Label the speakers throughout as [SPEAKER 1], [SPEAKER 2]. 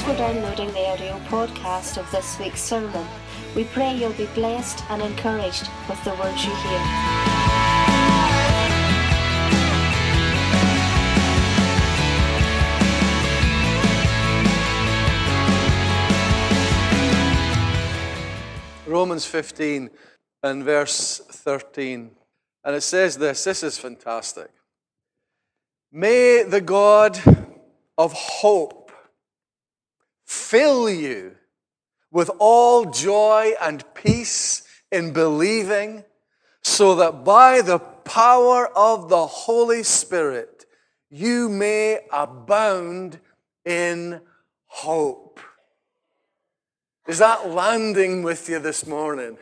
[SPEAKER 1] for downloading the audio podcast of this week's sermon. We pray you'll be blessed and encouraged with the words you hear.
[SPEAKER 2] Romans 15 and verse 13. And it says this is fantastic. May the God of hope fill you with all joy and peace in believing, so that by the power of the Holy Spirit you may abound in hope. Is that landing with you this morning?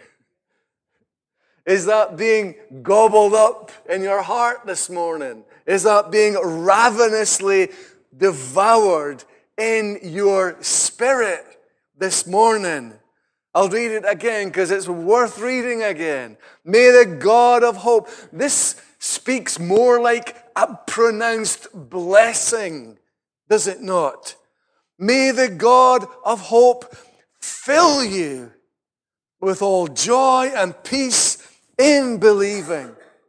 [SPEAKER 2] Is that being gobbled up in your heart this morning? Is that being ravenously devoured in your spirit this morning? I'll read it again because it's worth reading again. May the God of hope. This speaks more like a pronounced blessing, does it not? May the God of hope fill you with all joy and peace in believing,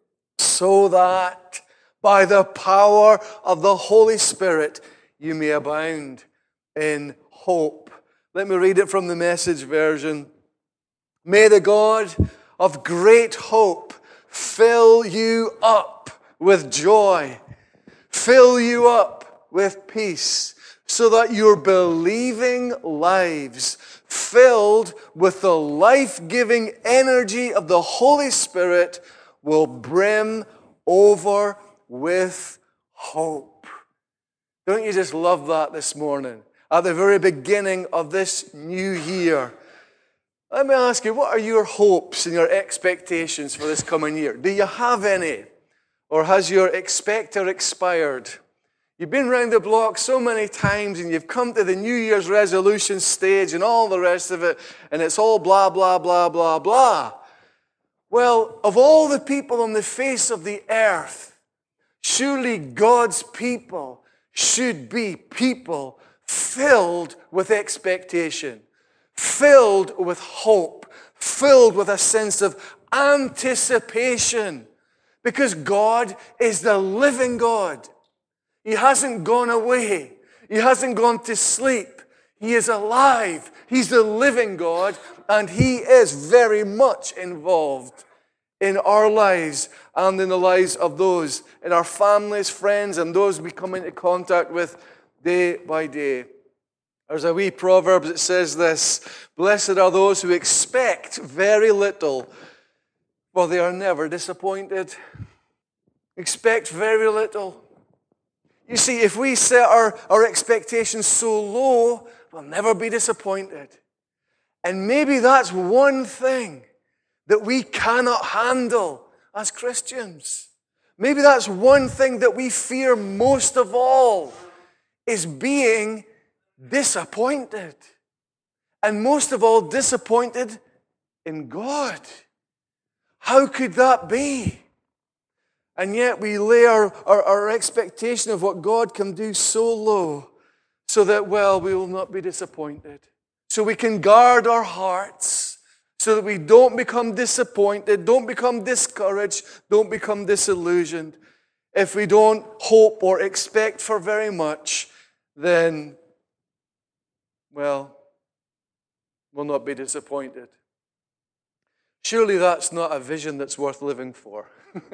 [SPEAKER 2] so that by the power of the Holy Spirit you may abound in hope. Let me read it from the Message version. May the God of great hope fill you up with joy, fill you up with peace, so that your believing lives, filled with the life-giving energy of the Holy Spirit, will brim over with hope. Don't you just love that this morning? At the very beginning of this new year. Let me ask you, what are your hopes and your expectations for this coming year? Do you have any? Or has your expector expired? You've been round the block so many times and you've come to the New Year's resolution stage and all the rest of it, and it's all blah, blah, blah, blah, blah. Well, of all the people on the face of the earth, surely God's people should be people filled with expectation, filled with hope, filled with a sense of anticipation, because God is the living God. He hasn't gone away. He hasn't gone to sleep. He is alive. He's the living God, and He is very much involved in our lives and in the lives of those in our families, friends, and those we come into contact with day by day. There's a wee proverb that says this: blessed are those who expect very little, for they are never disappointed. Expect very little. You see, if we set our expectations so low, we'll never be disappointed. And maybe that's one thing that we cannot handle as Christians. Maybe that's one thing that we fear most of all, is being disappointed. And most of all, disappointed in God. How could that be? And yet we lay our expectation of what God can do so low so that, well, we will not be disappointed. So we can guard our hearts so that we don't become disappointed, don't become discouraged, don't become disillusioned. If we don't hope or expect for very much, then, well, we'll not be disappointed. Surely that's not a vision that's worth living for.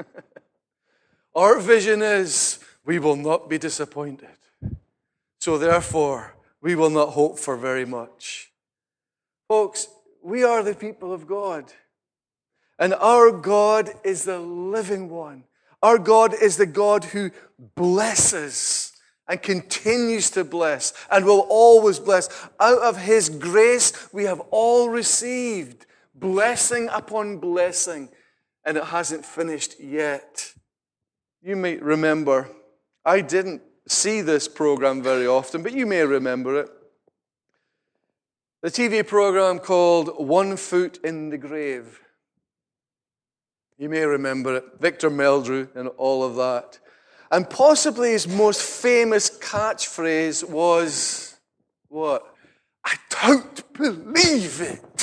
[SPEAKER 2] Our vision is we will not be disappointed. So therefore, we will not hope for very much. Folks, we are the people of God. And our God is the living one. Our God is the God who blesses and continues to bless and will always bless. Out of His grace, we have all received blessing upon blessing, and it hasn't finished yet. You may remember, I didn't see this program very often, but you may remember it. The TV program called One Foot in the Grave. You may remember it. Victor Meldrew and all of that. And possibly his most famous catchphrase was, What? I don't believe it.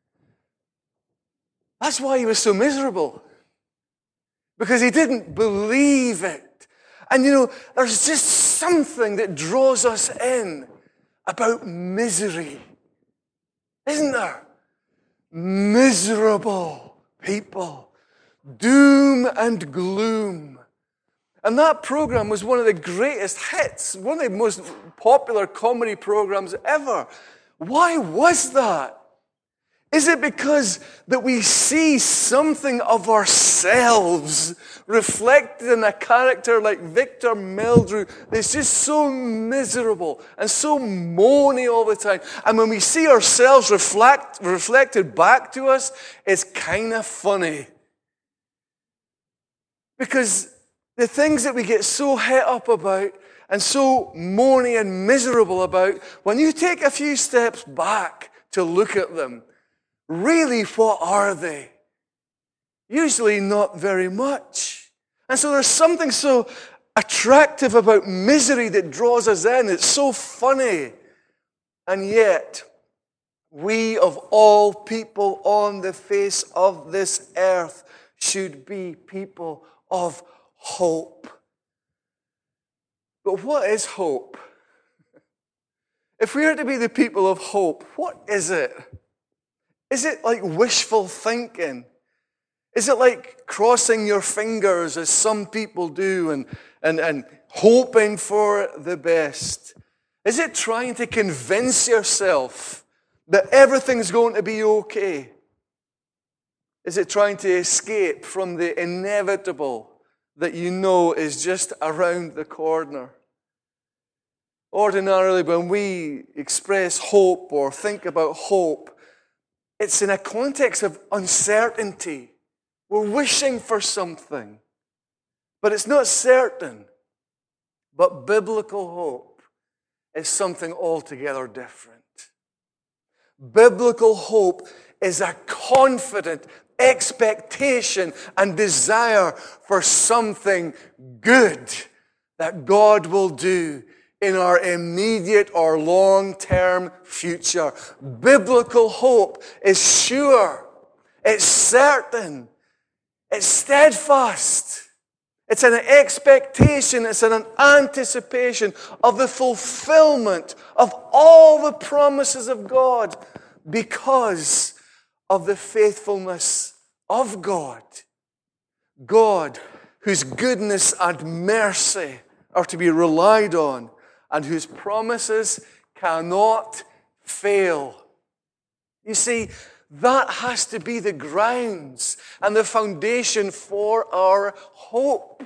[SPEAKER 2] That's why he was so miserable. Because he didn't believe it. And there's just something that draws us in about misery. Isn't there? Miserable people. Doom and gloom. And that program was one of the greatest hits, one of the most popular comedy programs ever. Why was that? Is it because that we see something of ourselves reflected in a character like Victor Meldrew that's just so miserable and so moany all the time? And when we see ourselves reflected back to us, it's kind of funny. Because the things that we get so het up about and so moany and miserable about, when you take a few steps back to look at them, really, what are they? Usually not very much. And so there's something so attractive about misery that draws us in. It's so funny. And yet, we of all people on the face of this earth should be people of hope. But what is hope? If we are to be the people of hope, what is it? Is it like wishful thinking? Is it like crossing your fingers as some people do and hoping for the best? Is it trying to convince yourself that everything's going to be okay? Is it trying to escape from the inevitable that you know is just around the corner? Ordinarily, when we express hope or think about hope, it's in a context of uncertainty. We're wishing for something, but it's not certain. But biblical hope is something altogether different. Biblical hope is a confident expectation and desire for something good that God will do in our immediate or long-term future. Biblical hope is sure. It's certain. It's steadfast. It's an expectation. It's an anticipation of the fulfillment of all the promises of God because of the faithfulness of God. God, whose goodness and mercy are to be relied on, and whose promises cannot fail. You see, that has to be the grounds and the foundation for our hope.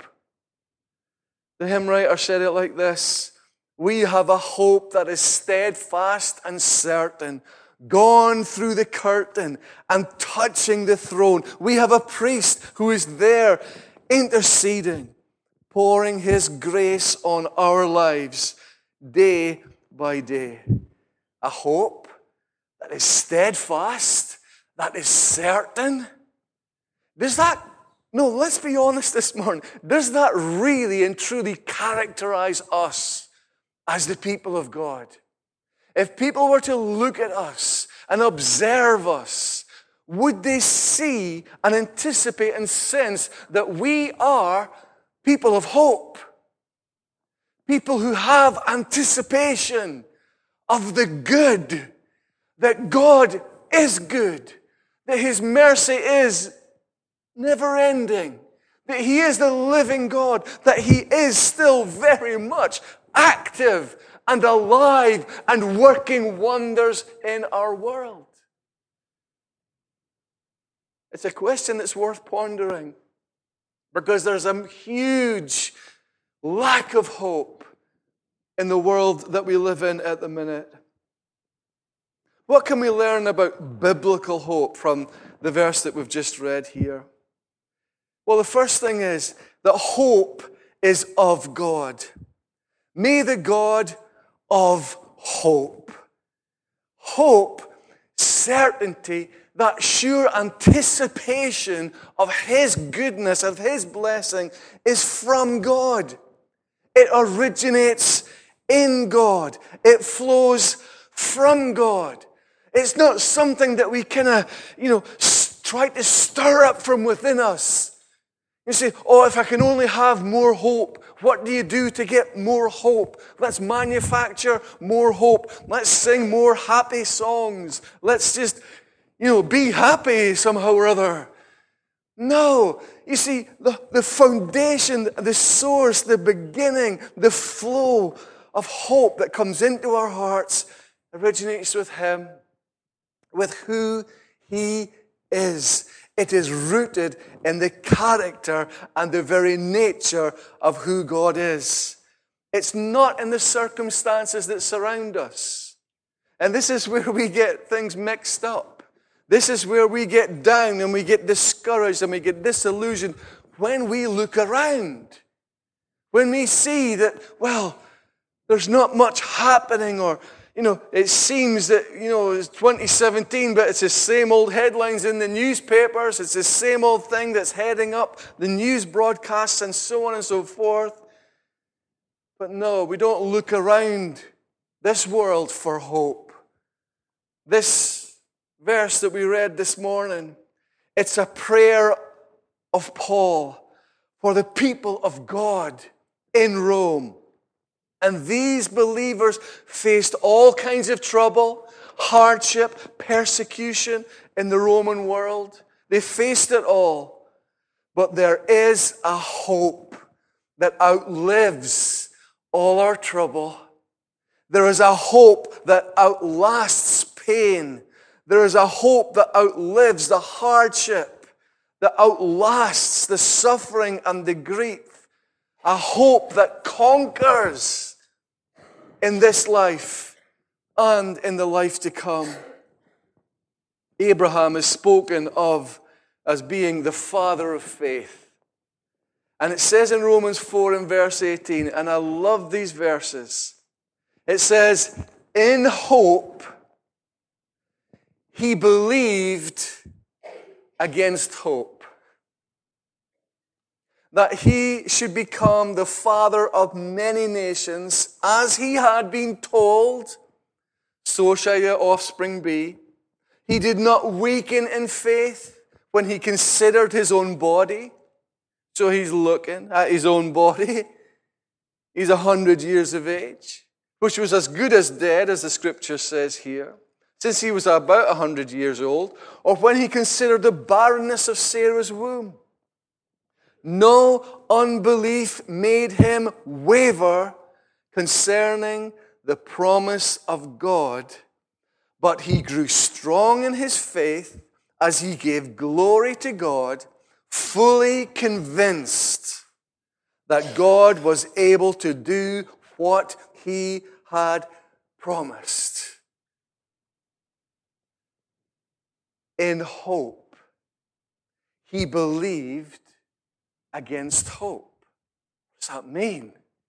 [SPEAKER 2] The hymn writer said it like this: we have a hope that is steadfast and certain, gone through the curtain and touching the throne. We have a priest who is there interceding, pouring his grace on our lives day by day. A hope that is steadfast, that is certain. Let's be honest this morning. Does that really and truly characterize us as the people of God? If people were to look at us and observe us, would they see and anticipate and sense that we are people of hope? People who have anticipation of the good, that God is good, that His mercy is never ending, that He is the living God, that He is still very much active and alive and working wonders in our world. It's a question that's worth pondering because there's a huge lack of hope in the world that we live in at the minute. What can we learn about biblical hope from the verse that we've just read here? Well, the first thing is that hope is of God. May the God of hope. Hope, certainty, that sure anticipation of His goodness, of His blessing, is from God. It originates in God. It flows from God. It's not something that we kind of, try to stir up from within us. You say, oh, if I can only have more hope. What do you do to get more hope? Let's manufacture more hope. Let's sing more happy songs. Let's just, be happy somehow or other. No. You see, the foundation, the source, the beginning, the flow of hope that comes into our hearts originates with Him, with who He is. It is rooted in the character and the very nature of who God is. It's not in the circumstances that surround us. And this is where we get things mixed up. This is where we get down and we get discouraged and we get disillusioned when we look around. When we see that, there's not much happening, or it seems that, it's 2017, but it's the same old headlines in the newspapers. It's the same old thing that's heading up the news broadcasts and so on and so forth. But no, we don't look around this world for hope. This verse that we read this morning, it's a prayer of Paul for the people of God in Rome. And these believers faced all kinds of trouble, hardship, persecution in the Roman world. They faced it all. But there is a hope that outlives all our trouble. There is a hope that outlasts pain. There is a hope that outlives the hardship, that outlasts the suffering and the grief. A hope that conquers in this life and in the life to come. Abraham is spoken of as being the father of faith. And it says in Romans 4 and verse 18, and I love these verses. It says, in hope, he believed against hope, that he should become the father of many nations, as he had been told, so shall your offspring be. He did not weaken in faith when he considered his own body. So he's looking at his own body. He's 100 years of age, which was as good as dead, as the scripture says here, since he was about 100 years old, or when he considered the barrenness of Sarah's womb. No unbelief made him waver concerning the promise of God, but he grew strong in his faith as he gave glory to God, fully convinced that God was able to do what he had promised. In hope, he believed against hope. What does that mean?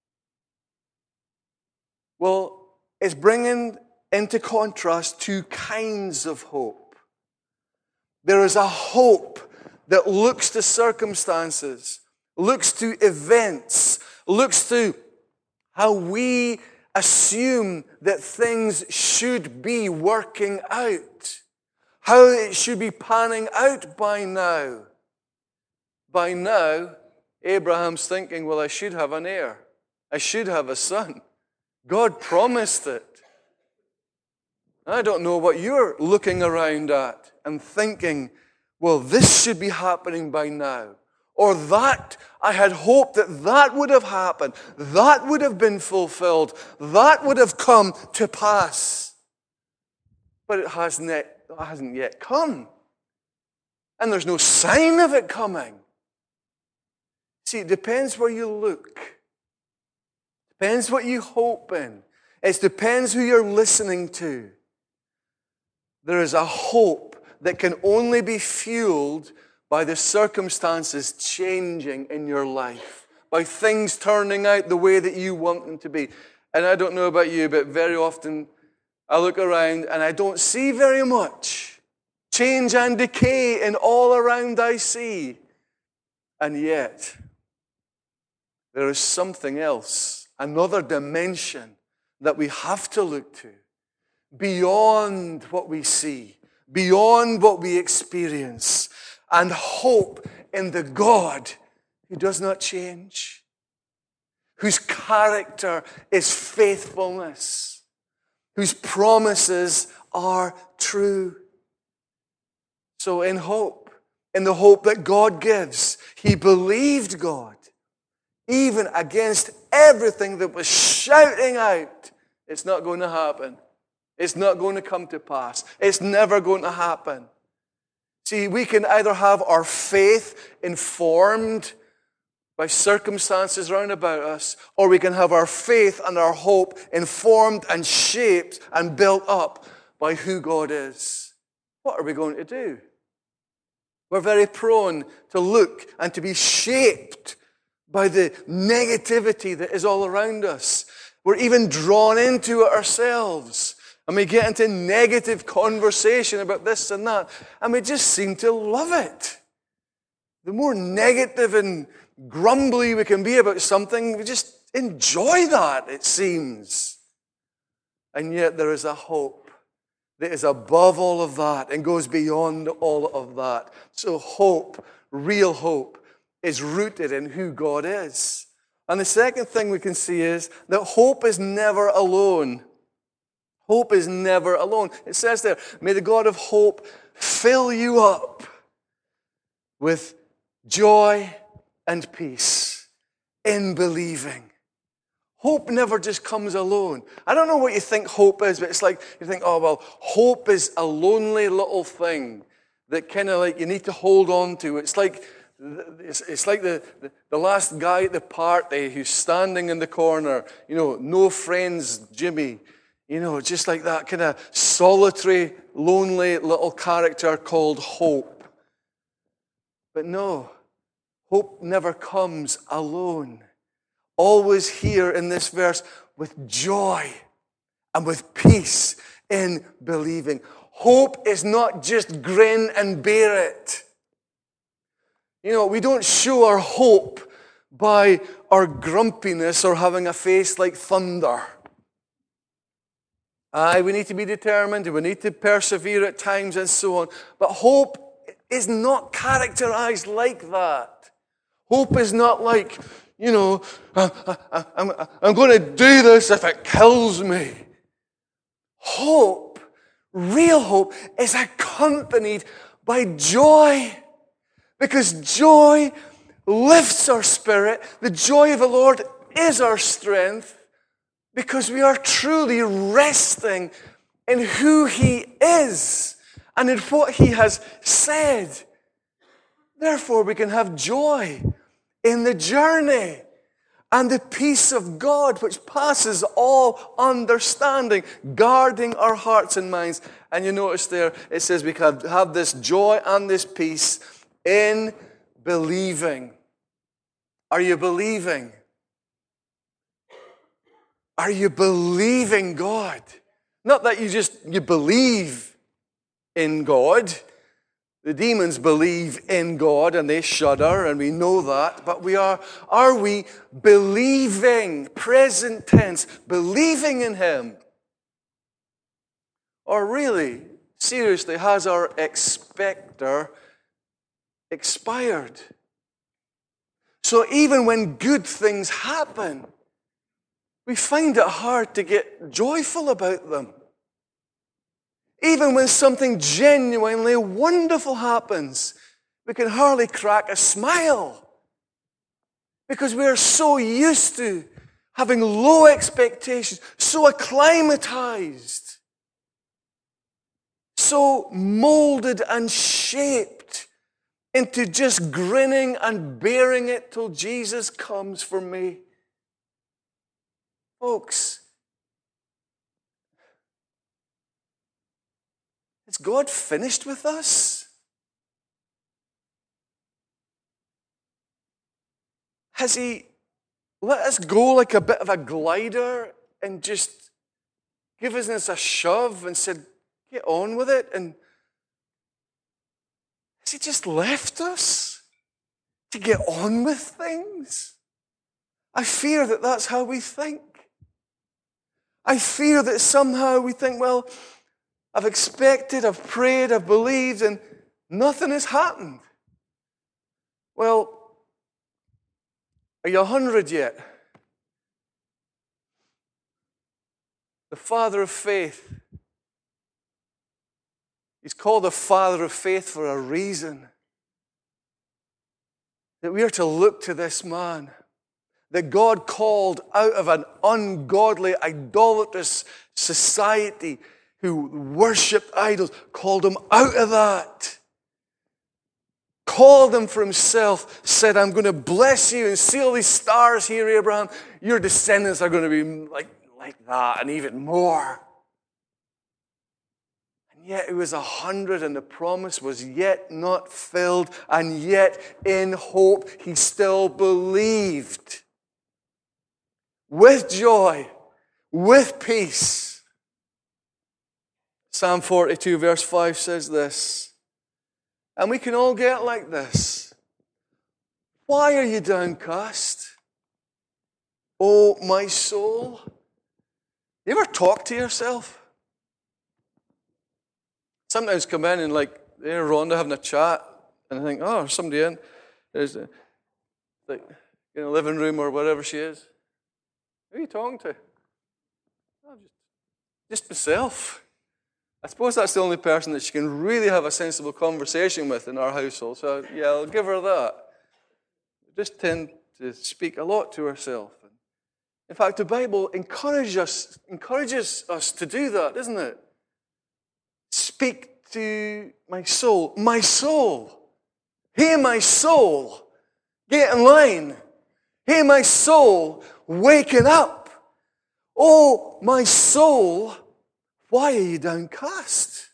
[SPEAKER 2] Well, it's bringing into contrast two kinds of hope. There is a hope that looks to circumstances, looks to events, looks to how we assume that things should be working out, how it should be panning out by now. By now, Abraham's thinking, well, I should have an heir. I should have a son. God promised it. I don't know what you're looking around at and thinking, well, this should be happening by now. Or that, I had hoped that would have happened. That would have been fulfilled. That would have come to pass. But it hasn't yet come. And there's no sign of it coming. See, it depends where you look. Depends what you hope in. It depends who you're listening to. There is a hope that can only be fueled by the circumstances changing in your life, by things turning out the way that you want them to be. And I don't know about you, but very often I look around and I don't see very much change and decay in all around I see. And yet, there is something else, another dimension that we have to look to, beyond what we see, beyond what we experience, and hope in the God who does not change, whose character is faithfulness, whose promises are true. So in hope, in the hope that God gives, he believed God, even against everything that was shouting out, it's not going to happen. It's not going to come to pass. It's never going to happen. See, we can either have our faith informed by circumstances round about us, or we can have our faith and our hope informed and shaped and built up by who God is. What are we going to do? We're very prone to look and to be shaped by the negativity that is all around us. We're even drawn into it ourselves. And we get into negative conversation about this and that, and we just seem to love it. The more negative and grumbly we can be about something, we just enjoy that, it seems. And yet there is a hope that is above all of that and goes beyond all of that. So hope, real hope, is rooted in who God is. And the second thing we can see is that hope is never alone. Hope is never alone. It says there, may the God of hope fill you up with joy and peace in believing. Hope never just comes alone. I don't know what you think hope is, but it's like you think, oh, well, hope is a lonely little thing that kind of like you need to hold on to. It's like the last guy at the party who's standing in the corner, no friends, Jimmy. Just like that kind of solitary, lonely little character called hope. But no, hope never comes alone. Always here in this verse with joy and with peace in believing. Hope is not just grin and bear it. We don't show our hope by our grumpiness or having a face like thunder. We need to be determined, we need to persevere at times and so on. But hope is not characterized like that. Hope is not like, I'm going to do this if it kills me. Hope, real hope, is accompanied by joy. Because joy lifts our spirit. The joy of the Lord is our strength. Because we are truly resting in who he is and in what he has said. Therefore, we can have joy in the journey and the peace of God, which passes all understanding, guarding our hearts and minds. And you notice there, it says we can have this joy and this peace in believing. Are you believing? Are you believing God? Not that you believe in God. The demons believe in God and they shudder, and we know that. But are we believing, present tense, believing in him? Or really, seriously, has our expector expired? So even when good things happen, we find it hard to get joyful about them. Even when something genuinely wonderful happens, we can hardly crack a smile because we are so used to having low expectations, so acclimatized, so molded and shaped into just grinning and bearing it till Jesus comes for me. Folks, is God finished with us? Has he let us go like a bit of a glider and just given us a shove and said, get on with it? And has he just left us to get on with things? I fear that that's how we think. I fear that somehow we think, well, I've expected, I've prayed, I've believed, and nothing has happened. Well, are you 100 yet? The father of faith. He's called the father of faith for a reason. That we are to look to this man that God called out of an ungodly, idolatrous society who worshipped idols, called him out of that. Called him for himself, said, I'm going to bless you and see all these stars here, Abraham. Your descendants are going to be like that and even more. And yet it was 100 and the promise was yet not filled, and yet in hope he still believed. With joy, with peace. Psalm 42 verse 5 says this, and we can all get like this. Why are you downcast, O my soul? You ever talk to yourself? Sometimes come in and Rhonda having a chat, and I think, oh, there's somebody in. There's in the living room or whatever she is. Who are you talking to? Oh, just myself. I suppose that's the only person that she can really have a sensible conversation with in our household. So, yeah, I'll give her that. We just tend to speak a lot to herself. In fact, the Bible encourages us to do that, doesn't it? Speak to my soul. My soul. Hey, my soul. Get in line. Hey, my soul. Waking up. Oh, my soul. Why are you downcast?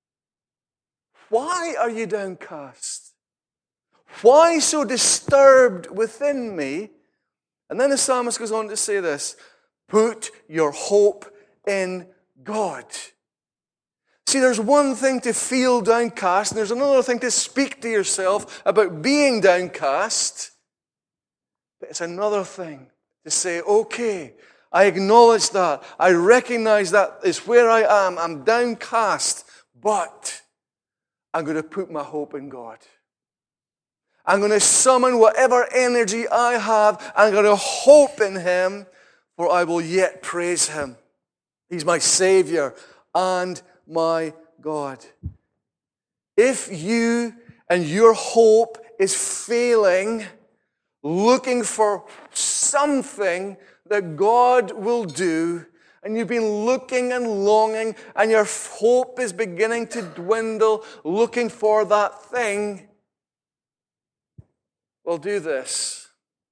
[SPEAKER 2] Why are you downcast? Why so disturbed within me? And then the psalmist goes on to say this, put your hope in God. See, there's one thing to feel downcast, and there's another thing to speak to yourself about being downcast. But it's another thing to say, okay, I acknowledge that. I recognize that is where I am. I'm downcast, but I'm going to put my hope in God. I'm going to summon whatever energy I have. I'm going to hope in Him, for I will yet praise Him. He's my Savior and my God. If you and your hope is failing, looking for something that God will do, and you've been looking and longing, and your hope is beginning to dwindle, looking for that thing, well, do this.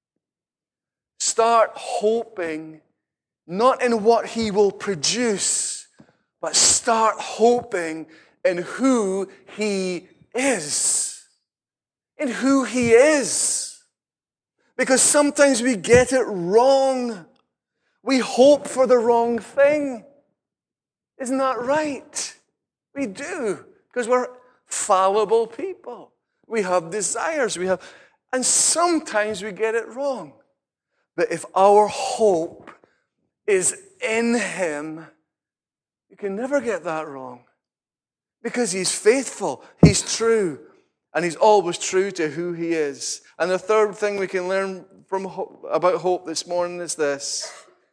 [SPEAKER 2] Start hoping not in what He will produce, but start hoping in who He is. In who He is. Because sometimes we get it wrong. We hope for the wrong thing. Isn't that right? We do. Because we're fallible people. We have desires. And sometimes we get it wrong. But if our hope is in Him, you can never get that wrong. Because He's faithful, He's true, and He's always true to who He is. And the third thing we can learn about hope this morning is this.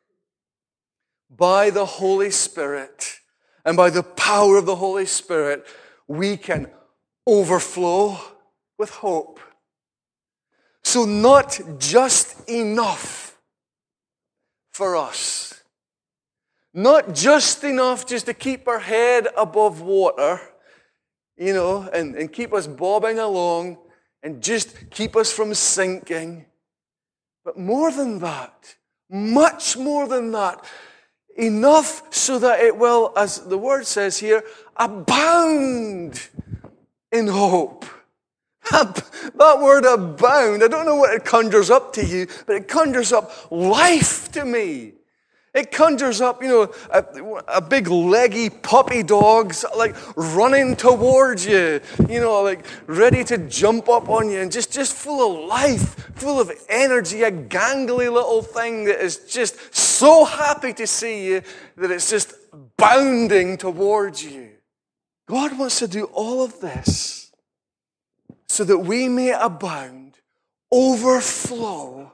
[SPEAKER 2] By the Holy Spirit and by the power of the Holy Spirit, we can overflow with hope. So not just enough for us. Not just enough just to keep our head above water, and keep us bobbing along and just keep us from sinking. But more than that, much more than that, enough so that it will, as the word says here, abound in hope. That word abound, I don't know what it conjures up to you, but it conjures up life to me. It conjures up, a big leggy puppy dog's like running towards you, like ready to jump up on you and just full of life, full of energy, a gangly little thing that is just so happy to see you that it's just bounding towards you. God wants to do all of this so that we may abound, overflow,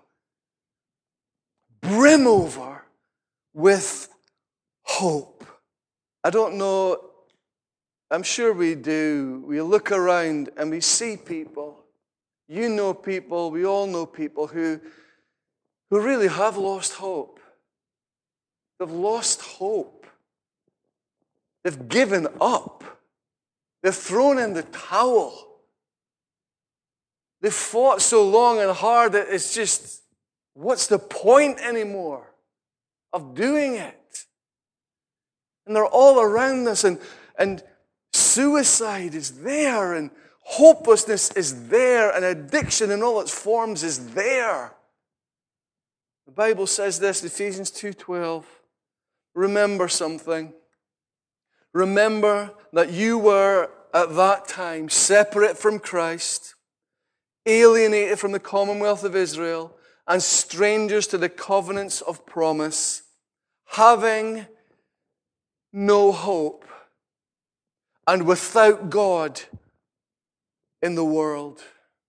[SPEAKER 2] brim over with hope. I don't know, I'm sure we do. We look around and we see people. You know people, we all know people who really have lost hope. They've lost hope. They've given up. They've thrown in the towel. They've fought so long and hard that it's just, what's the point anymore of doing it? And they're all around us, and suicide is there, and hopelessness is there, and addiction in all its forms is there. The Bible says this, Ephesians 2:12. Remember something. Remember that you were at that time separate from Christ, alienated from the commonwealth of Israel, and strangers to the covenants of promise, having no hope and without God in the world.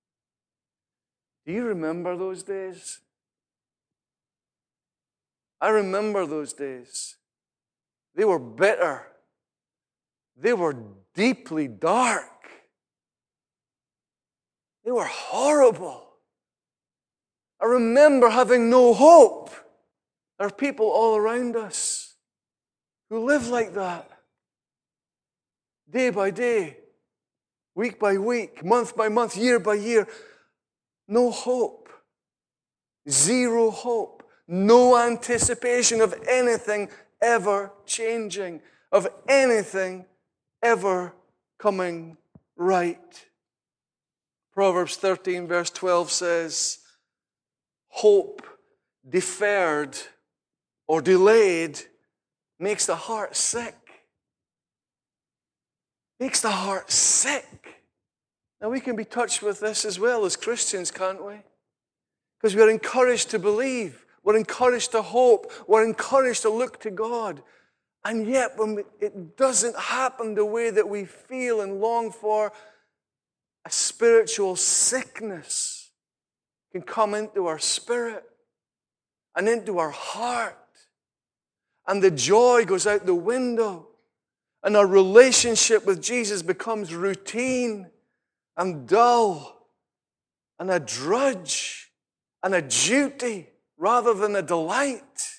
[SPEAKER 2] Do you remember those days? I remember those days. They were bitter. They were deeply dark. They were horrible. I remember having no hope. There are people all around us who live like that. Day by day, week by week, month by month, year by year. No hope. Zero hope. No anticipation of anything ever changing, of anything ever coming right. Proverbs 13 verse 12 says, hope deferred or delayed makes the heart sick. Makes the heart sick. Now we can be touched with this as well as Christians, can't we? Because we're encouraged to believe. We're encouraged to hope. We're encouraged to look to God. And yet when it doesn't happen the way that we feel and long for, a spiritual sickness can come into our spirit and into our heart. And the joy goes out the window. And our relationship with Jesus becomes routine and dull and a drudge and a duty rather than a delight.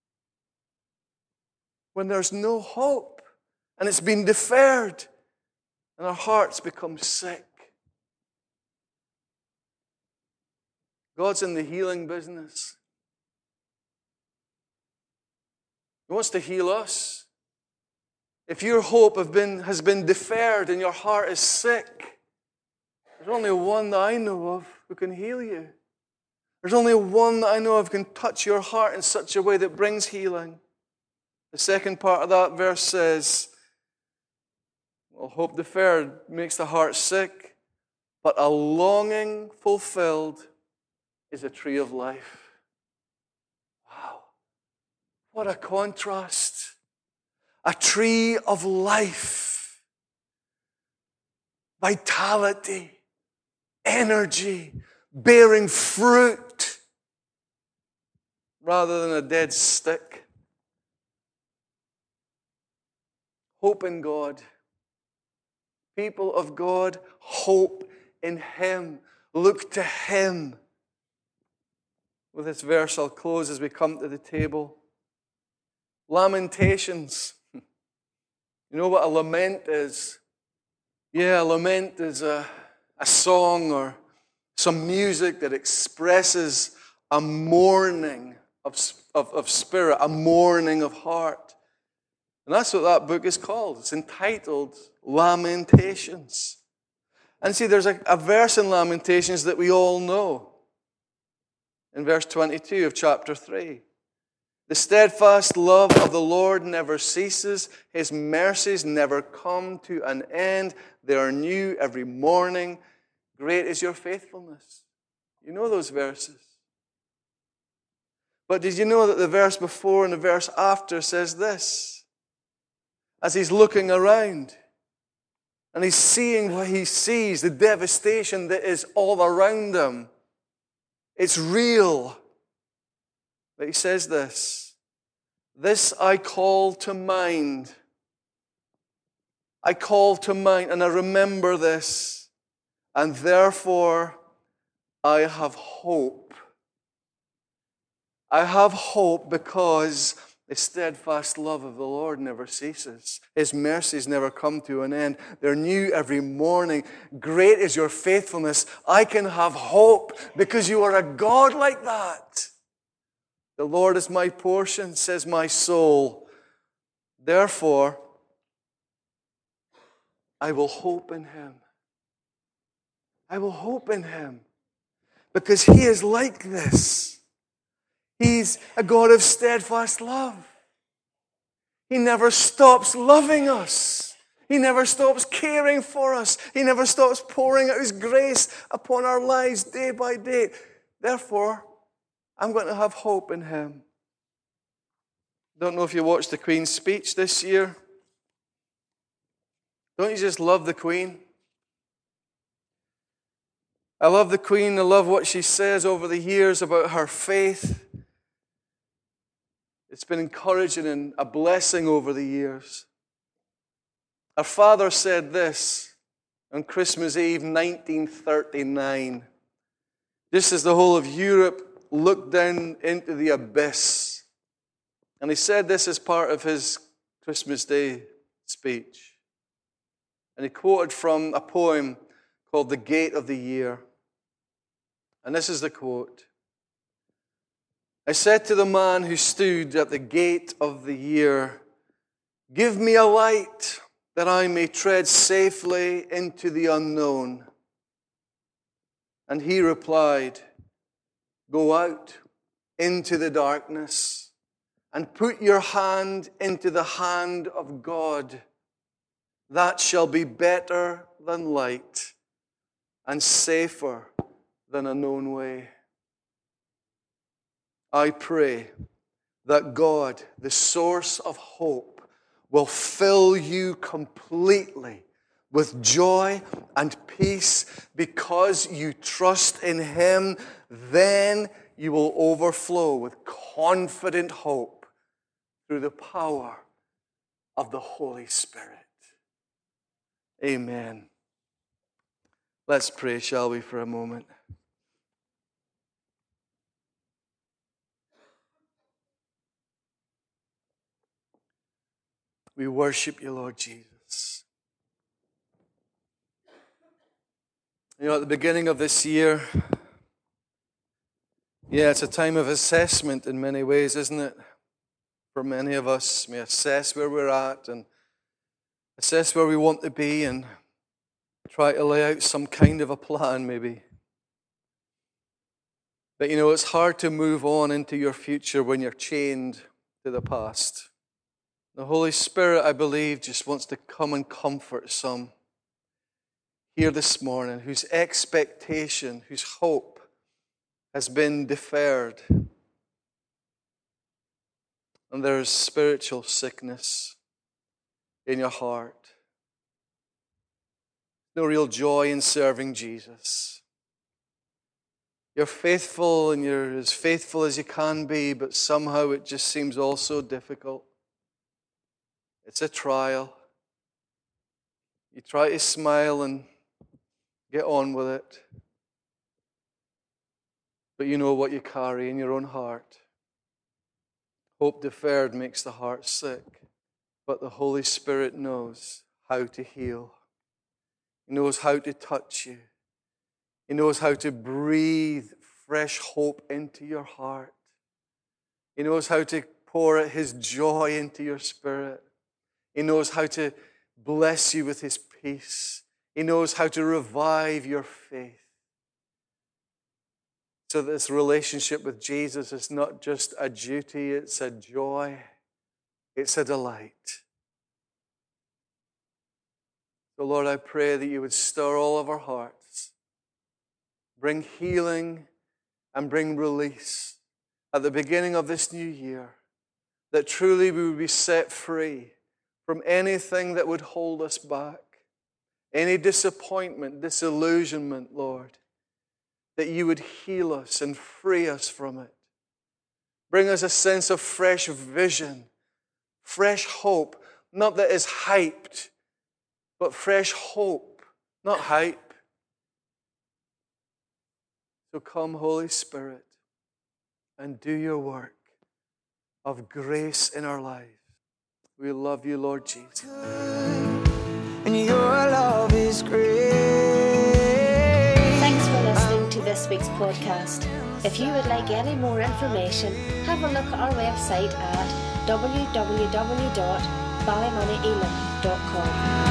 [SPEAKER 2] When there's no hope and it's been deferred and our hearts become sick. God's in the healing business. He wants to heal us. If your hope has been deferred and your heart is sick, there's only one that I know of who can heal you. There's only one that I know of who can touch your heart in such a way that brings healing. The second part of that verse says, well, hope deferred makes the heart sick, but a longing fulfilled is a tree of life. Wow. What a contrast. A tree of life. Vitality. Energy. Bearing fruit. Rather than a dead stick. Hope in God. People of God, hope in Him. Look to Him. With this verse, I'll close as we come to the table. Lamentations. You know what a lament is? Yeah, a lament is a song or some music that expresses a mourning of spirit, a mourning of heart. And that's what that book is called. It's entitled Lamentations. And see, there's a verse in Lamentations that we all know. In verse 22 of chapter 3. The steadfast love of the Lord never ceases. His mercies never come to an end. They are new every morning. Great is your faithfulness. You know those verses. But did you know that the verse before and the verse after says this? As he's looking around and he's seeing what he sees, the devastation that is all around him. It's real. But he says this I call to mind. I call to mind and I remember this, and therefore I have hope. I have hope because the steadfast love of the Lord never ceases. His mercies never come to an end. They're new every morning. Great is your faithfulness. I can have hope because you are a God like that. The Lord is my portion, says my soul. Therefore, I will hope in him. I will hope in him because he is like this. He's a God of steadfast love. He never stops loving us. He never stops caring for us. He never stops pouring out his grace upon our lives day by day. Therefore, I'm going to have hope in him. Don't know if you watched the Queen's speech this year. Don't you just love the Queen? I love the Queen. I love what she says over the years about her faith. It's been encouraging and a blessing over the years. Her father said this on Christmas Eve 1939, just as the whole of Europe looked down into the abyss. And he said this as part of his Christmas Day speech. And he quoted from a poem called The Gate of the Year. And this is the quote. I said to the man who stood at the gate of the year, give me a light that I may tread safely into the unknown. And he replied, go out into the darkness and put your hand into the hand of God. That shall be better than light and safer than a known way. I pray that God, the source of hope, will fill you completely with joy and peace because you trust in him. Then you will overflow with confident hope through the power of the Holy Spirit. Amen. Let's pray, shall we, for a moment? We worship you, Lord Jesus. You know, at the beginning of this year, it's a time of assessment in many ways, isn't it? For many of us, we assess where we're at and assess where we want to be and try to lay out some kind of a plan, maybe. But you know, it's hard to move on into your future when you're chained to the past. The Holy Spirit, I believe, just wants to come and comfort some here this morning whose expectation, whose hope has been deferred. And there's spiritual sickness in your heart. No real joy in serving Jesus. You're faithful and you're as faithful as you can be, but somehow it just seems all so difficult. It's a trial. You try to smile and get on with it. But you know what you carry in your own heart. Hope deferred makes the heart sick. But the Holy Spirit knows how to heal. He knows how to touch you. He knows how to breathe fresh hope into your heart. He knows how to pour out his joy into your spirit. He knows how to bless you with his peace. He knows how to revive your faith. so that this relationship with Jesus is not just a duty, it's a joy, it's a delight. So Lord, I pray that you would stir all of our hearts, bring healing and bring release at the beginning of this new year, that truly we would be set free from anything that would hold us back, any disappointment, disillusionment, Lord, that you would heal us and free us from it. Bring us a sense of fresh vision, fresh hope, not that is hyped, but fresh hope, not hype. So come, Holy Spirit, and do your work of grace in our lives. We love you, Lord Jesus.
[SPEAKER 3] And your love is great.
[SPEAKER 1] Thanks for listening to this week's podcast. If you would like any more information, have a look at our website at www.ballymonnyelam.com.